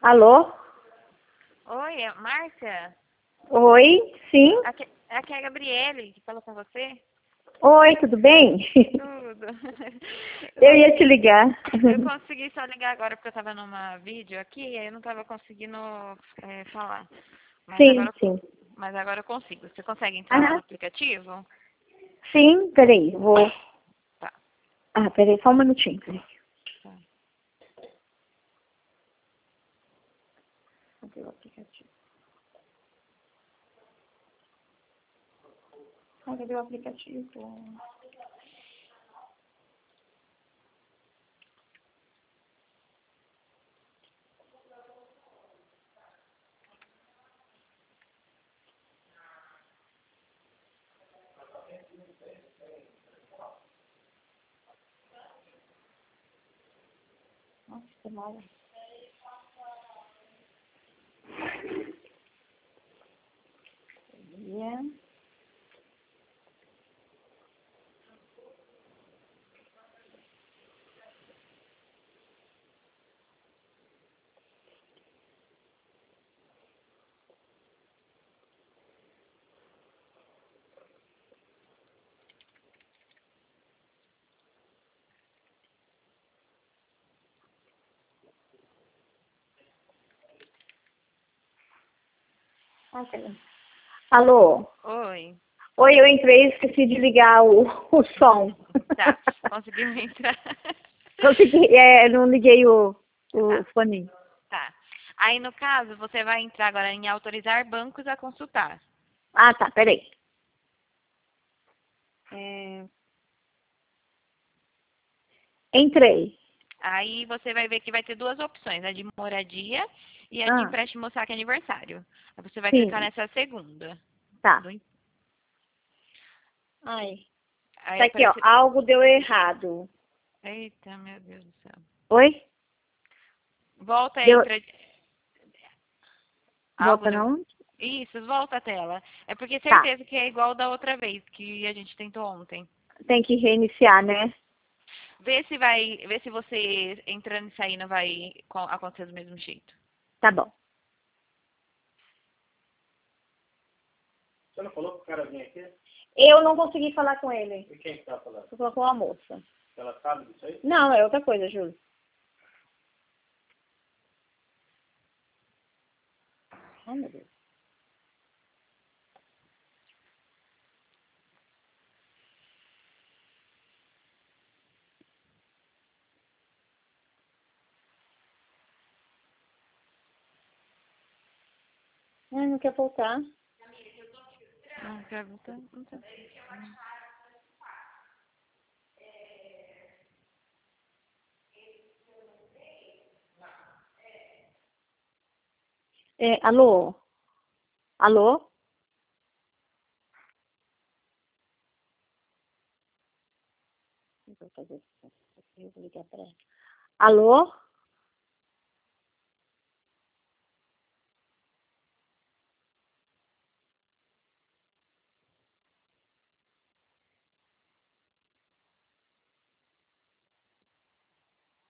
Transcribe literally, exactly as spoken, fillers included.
Alô? Oi, é Márcia? Oi, sim? Aqui, aqui é a Gabriele, que falou com você. Oi, tudo bem? Tudo. Eu ia te ligar. Eu consegui só ligar agora porque eu tava numa vídeo aqui e aí eu não tava conseguindo é, falar. Mas Sim, agora, sim. mas agora eu consigo. Você consegue entrar lá no Ah, aplicativo? sim, peraí, vou... Tá. Ah, peraí, só um minutinho. Peraí. Tá. Cadê o aplicativo? Ah, cadê o aplicativo? Nossa, que mal. Yeah. Ah, peraí. Alô? Oi. Oi, eu entrei e esqueci de ligar o, o som. Tá. Conseguiu entrar? Consegui, é, não liguei o, o Tá. fone. Tá. Aí, no caso, você vai entrar agora em autorizar bancos a consultar. Ah, tá, peraí. É, entrei. Aí você vai ver que vai ter duas opções, a de moradia e a de Ah, empréstimo saque aniversário. Aí você vai clicar sim, nessa segunda. tá. Do em- Ai. Aí Tá aqui, ó. aparece. Algo deu errado. Eita, meu Deus do céu. Oi? Volta e Deu. entra. Algo Volta deu. não? Isso, volta a tela. É porque Tá. certeza que é igual da outra vez que a gente tentou ontem. Tem que reiniciar, né? Vê se vai. Vê se você entrando e saindo vai co- acontecer do mesmo jeito. Tá bom. Você não falou que o cara vinha aqui? Eu não consegui falar com ele. E quem que tá falando? Eu falei com a moça. Ela sabe disso aí? Não, é outra coisa, Júlio. Ai, meu Deus. Ai, não quer voltar. Não, pergunta. Não sei. É, alô? Alô? Eu vou fazer isso. Eu vou ligar pra ela. Alô?